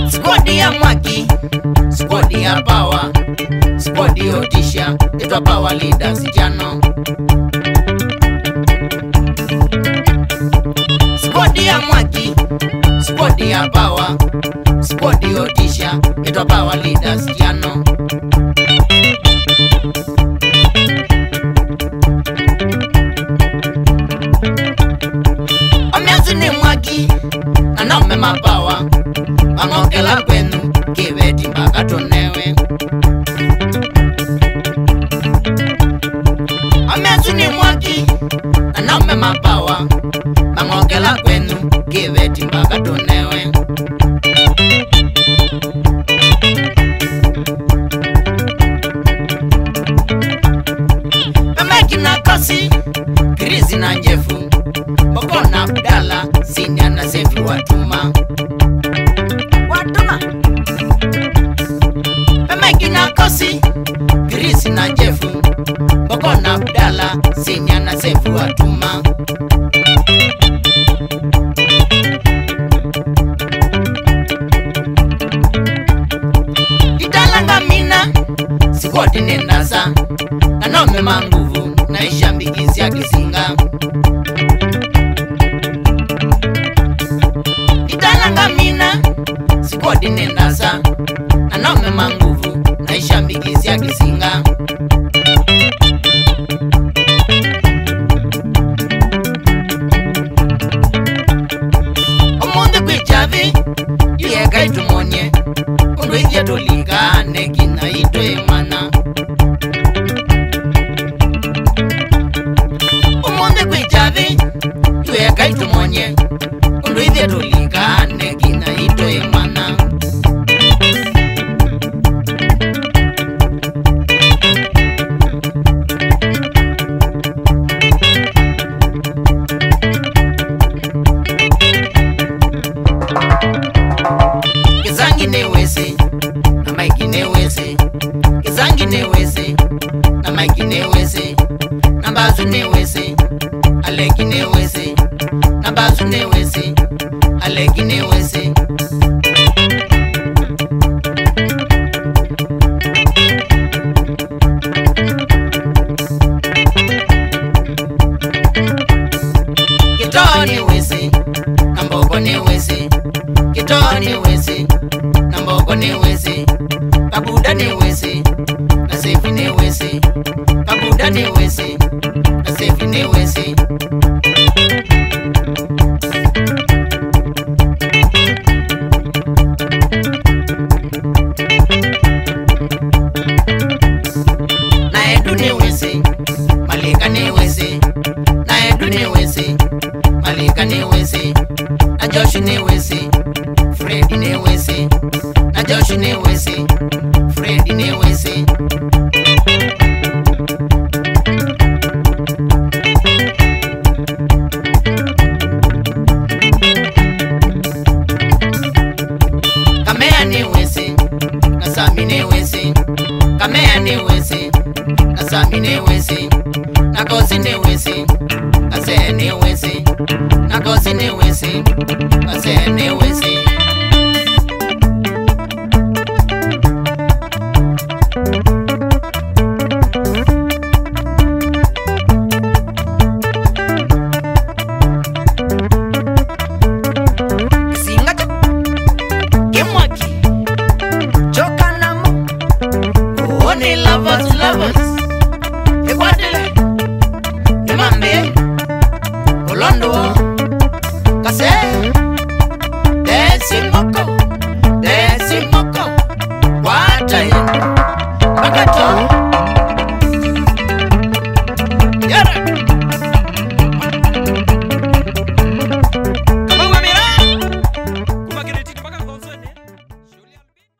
Squad ya Mwaki, squad ya Power, squad ya Otisha, itwa Power Leaders jano. Squad ya Mwaki, squad ya Power, squad ya Otisha, itwa Power Leaders jano. Omiazuni Mwaki, anaume mapawa, wangokela kwenu, kiveti mpaka tunewe. Omiazuni Mwaki, anaume mapawa, wangokela kwenu, kiveti mpaka tunewe. Pemeki na Kosi, Krizi na Njefu, Boko na Abdala, Senior na Sefi Watuma. Pemeki na Kosi, Krizi na Njefu, Boko na Abdala, Senior na Sefi Watuma. Italanga Mina, Squad Nendasa, Nanome Manguvu, Naisha Mbigizi ya Kisinga. Italanga Mina, Squad Nendasa, Nanome Manguvu, Naisha Mbigizi ya Kisinga. Omonde kwichavi, yeka itumonye, Undwije tolika, nekina itwe mana. Omonde kwichavi, yeka itumonye, Undwije tolika, nekina itwe mana. Kizangi newese, na Mike newese. Kizangi newese, na Mike newese. Na Bazu newese, Aleki newese. Na Bazu newese, Aleki newese. Kitoa newese, na Mbogo newese. Kitoa newese, na Mbogo newese. Kabuda newese, na Sefi newese. Kabuda newese, na Sefi newese. Na Edu newese, Malika newese. Na Edu newese, Malika newese. Na Josh newese, Freddy newese. Na Josh newese, Freddy newese. Kamea newese, na Sami newese. Kamea newese, na Sami newese. Na Kosi newese, na Se newese. Na Kosi newese, na Se newese.